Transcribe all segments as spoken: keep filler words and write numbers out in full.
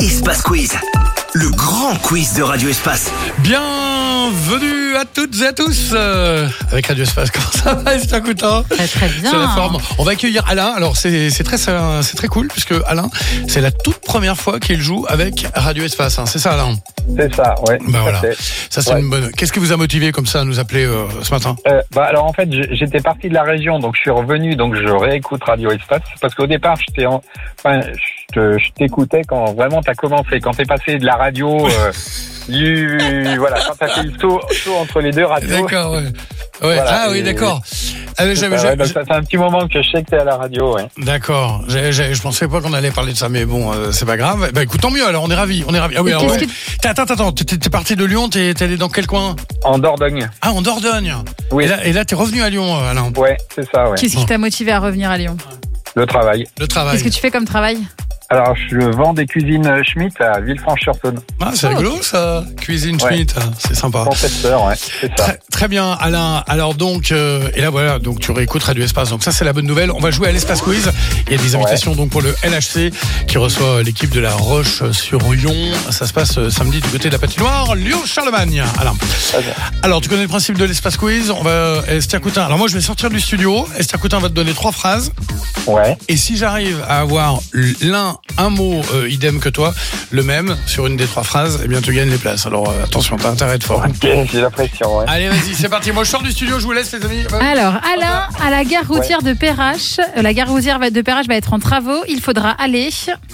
Espace Quiz, le grand quiz de Radio Espace. Bienvenue à toutes et à tous euh, avec Radio Espace. Comment ça va, Esther Coutin? Très très bien. C'est la forme. On va accueillir Alain. Alors c'est, c'est, très, c'est très cool puisque Alain, c'est la toute première fois qu'il joue avec Radio Espace. Hein. C'est ça, Alain? C'est ça, ouais. Bah voilà. Fait. Ça c'est ouais. une bonne. Qu'est-ce qui vous a motivé comme ça à nous appeler euh, ce matin? euh, Bah alors en fait, j'étais parti de la région, donc je suis revenu, donc je réécoute Radio Espace parce qu'au départ, j'étais en... enfin, je, te, je t'écoutais quand vraiment t'as commencé, quand t'es passé de la radio. Euh, du... Voilà, quand t'as fait le saut, saut entre les deux radios. D'accord, ouais. Ouais. Voilà, ah oui, et... d'accord. Ah, mais j'avais, ça, j'avais, ouais, donc ça fait un petit moment que je sais que t'es à la radio, ouais. D'accord. J'ai, j'ai, je pensais pas qu'on allait parler de ça, mais bon, euh, c'est pas grave. Bah écoute, tant mieux. Alors, on est ravis, on est ravis. Ah oui, alors, ouais. que... Attends, attends, attends. T'es, t'es parti de Lyon. T'es, t'es allé dans quel coin? En Dordogne. Ah, en Dordogne. Oui. Et là, et là, t'es revenu à Lyon, Alain. Ouais, c'est ça, ouais. Qu'est-ce qui t'a motivé à revenir à Lyon? Le travail. Le travail. Qu'est-ce que tu fais comme travail? Alors, je vends des cuisines Schmitt à Villefranche-sur-Saône. Ah, c'est oh, rigolo, ça. Cuisine ouais. Schmitt, c'est sympa. Concepteur, ouais, c'est ça. Très, très bien, Alain. Alors donc, euh, et là voilà, donc tu réécoutes Radio Espace. Donc ça, c'est la bonne nouvelle. On va jouer à l'Espace Quiz. Il y a des invitations ouais. donc pour le L H C qui reçoit l'équipe de La Roche-sur-Yon. Ça se passe euh, samedi du côté de la patinoire Lyon-Charlemagne. Alain. Alors, tu connais le principe de l'Espace Quiz. On va Esther Coutin. Alors moi, je vais sortir du studio. Esther Coutin va te donner trois phrases. Ouais. Et si j'arrive à avoir l'un, un mot euh, idem que toi, le même sur une des trois phrases, eh bien tu gagnes les places. Alors euh, attention, t'as intérêt à être fort. Ok, j'ai la pression, ouais. Allez, vas-y, c'est parti. Moi, je sors du studio, je vous laisse, les amis. Alors, Alain, à la gare routière ouais. de Perrache, la gare routière de Perrache va être en travaux. Il faudra aller.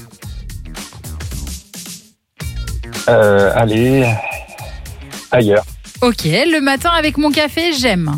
Euh, aller ailleurs. Ok, le matin avec mon café, j'aime.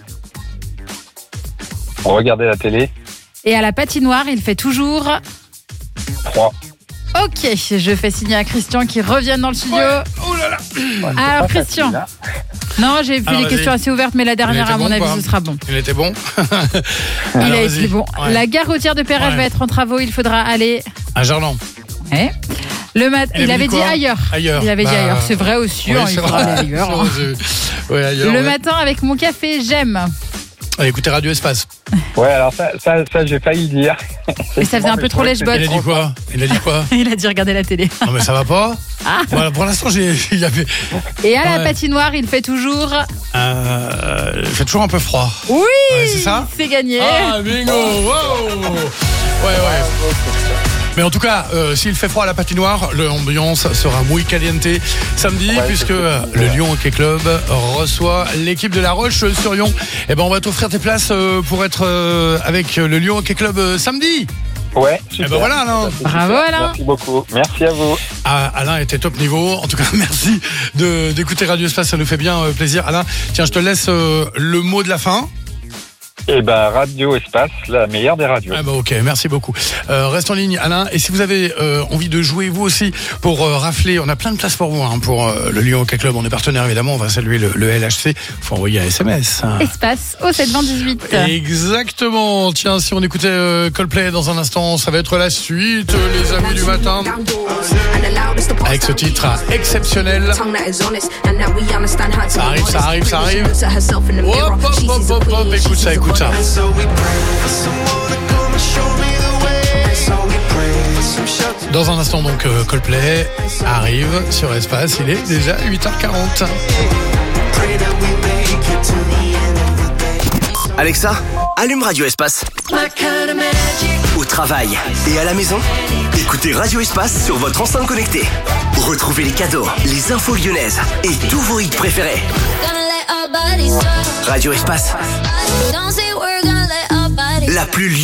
Regarder la télé. Et à la patinoire, il fait toujours... trois. Ok, je fais signer à Christian qui revienne dans le studio. Ouais. Oh là là. Ouais, alors Christian. Facile, non, j'ai fait alors, des vas-y. questions assez ouvertes, mais la dernière, à mon bon, avis, quoi. ce sera bon. Il était bon. Il alors, a vas-y. été bon. Ouais. La gare routière de Perrache ouais. va être en travaux. Il faudra aller à Gerland. Ouais. Le mat... Il, il avait dit, dit ailleurs. Ailleurs. Il avait bah... dit ailleurs. C'est vrai aussi. Oui, hein, c'est il vrai. Aller ailleurs. ouais, ailleurs. Le ouais. matin avec mon café, j'aime. Écoutez Radio Espace. Ouais, alors ça, ça, ça j'ai failli le dire. Mais ça faisait un peu trop lèche-botte. Il a dit quoi? Il a dit quoi? Il a dit regarder la télé. Non mais ça va pas. Ah. Voilà, pour l'instant, j'ai, il y avait. Et à la ouais. patinoire, il fait toujours. Euh, il fait toujours un peu froid. Oui. Ouais, c'est ça. C'est gagné. Ah bingo. Wow. Ouais ouais. Mais en tout cas, euh, s'il fait froid à la patinoire, l'ambiance sera muy caliente samedi, ouais, puisque euh, le Lyon Hockey Club reçoit l'équipe de La Roche-sur-Yon. Et ben, on va t'offrir tes places euh, pour être euh, avec le Lyon Hockey Club euh, samedi. Ouais, super. Et ben voilà, Alain. Bravo, Alain. Merci beaucoup. Merci à vous. Ah, Alain était top niveau. En tout cas, merci de, d'écouter Radio Espace. Ça nous fait bien euh, plaisir. Alain, tiens, je te laisse euh, le mot de la fin. Eh ben, Radio Espace, la meilleure des radios. Ah bah ok, merci beaucoup. Euh, reste en ligne, Alain. Et si vous avez euh, envie de jouer vous aussi pour euh, rafler, on a plein de places pour vous hein, pour euh, le Lyon Hockey Club. On est partenaire évidemment. On va saluer le, le L H C. Faut envoyer un S M S. Espace au sept vingt dix-huit. Exactement. Tiens, si on écoutait euh, Coldplay dans un instant, ça va être la suite, euh, les amis du matin, avec ce titre exceptionnel. Ça arrive, ça arrive, ça arrive. Hop, hop, hop, hop, hop. Écoute ça, écoute ça. Dans un instant donc euh, Coldplay arrive sur Espace, il est déjà huit heures quarante. Alexa, allume Radio Espace. Au travail et à la maison, écoutez Radio Espace sur votre enceinte connectée. Retrouvez les cadeaux, les infos lyonnaises et tous vos hits préférés. Radio Espace, la plus